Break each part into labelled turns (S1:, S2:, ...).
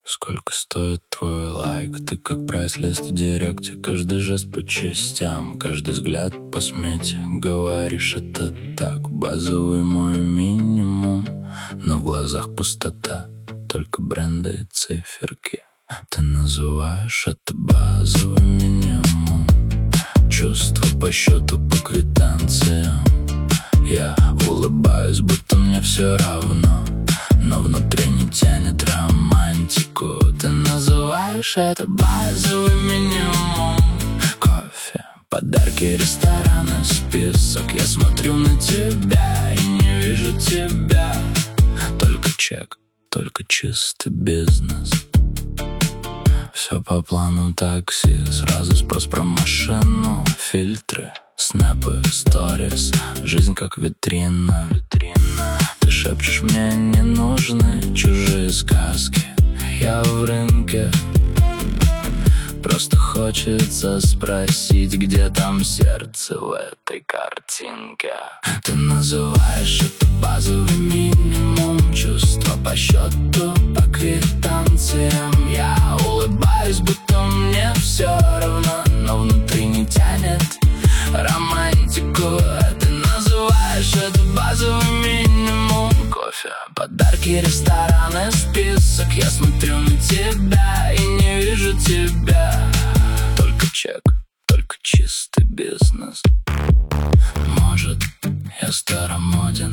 S1: Сколько стоит твой лайк? Ты как прайс-лист в директе. Каждый жест по частям, каждый взгляд по смете. Говоришь, это так, базовый мой минимум. Но в глазах пустота, только бренды и циферки. Ты называешь это базовым минимум. Чувства по счету, по квитанциям. Я улыбаюсь, будто мне все равно, но внутри не тянет романтику. Ты называешь это базовый минимум. Кофе, подарки, рестораны, список. Я смотрю на тебя и не вижу тебя. Только чек, только чистый бизнес. Все по плану такси, сразу спрос про машину. Фильтры, снэпы, сторис. Жизнь как витрина. Ты шепчешь, мне не нужны чужие сказки. Я в рынке. Просто хочется спросить, где там сердце в этой картинке. Ты называешь это базовый минимум. Чувства по счету, по квитанциям. Я улыбаюсь, будто мне все равно, но внутри не тянет романтику. Ты называешь это базовый минимум. Кофе, подарки, рестораны, список. Я смотрю на тебя и не вижу тебя. Только чек, только чистый бизнес. Может, я старомоден,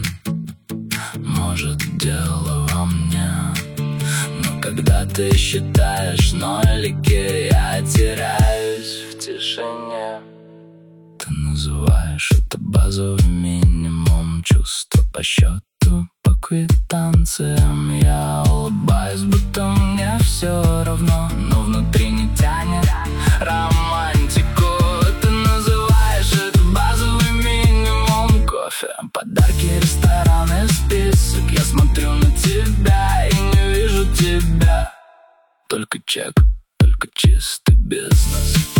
S1: может, дело во мне. Но когда ты считаешь нолики, я теряюсь в тишине. Ты называешь это базовый минимум. Чувства по счету, по квитанциям. Я улыбаюсь, будто мне все равно, но внутри не тянет романтику. Ты называешь это базовый минимум. Кофе, подарки, рестораны, список. Я смотрю на тебя и не вижу тебя. Только чек, только чистый бизнес.